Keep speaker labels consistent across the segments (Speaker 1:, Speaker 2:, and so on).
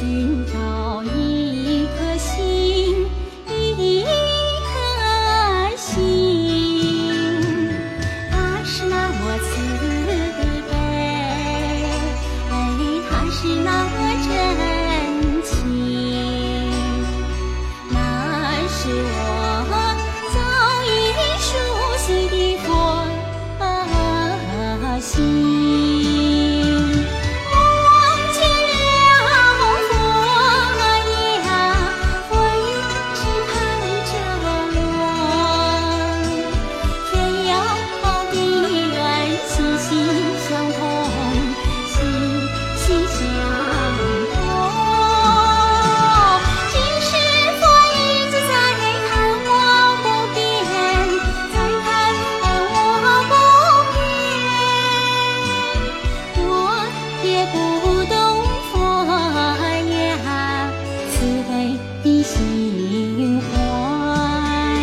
Speaker 1: 寻找一颗心，一颗心，它是那么慈悲，它是那么真情，那是我早已熟悉的佛心。心怀，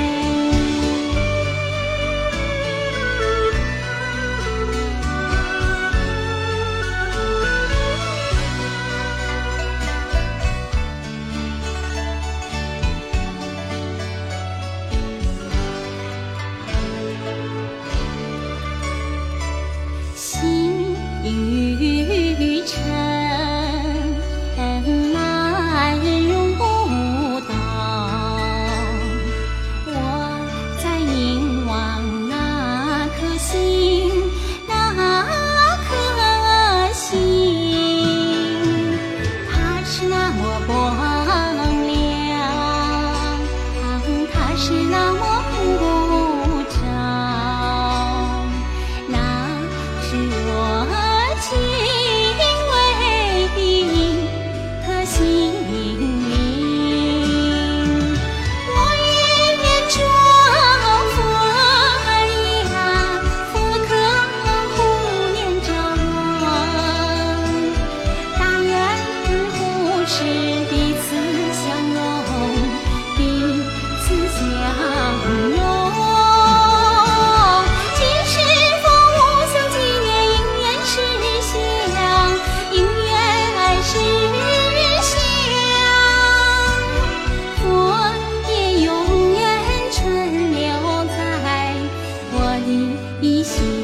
Speaker 1: 心与尘难容不到，我在凝望那颗心，那颗心，它是那么光亮，它是那么普照，那是我敬畏的一颗心灵。我一面装佛呀，佛可护念着我，但愿互是彼此相拥，彼此相拥。一心。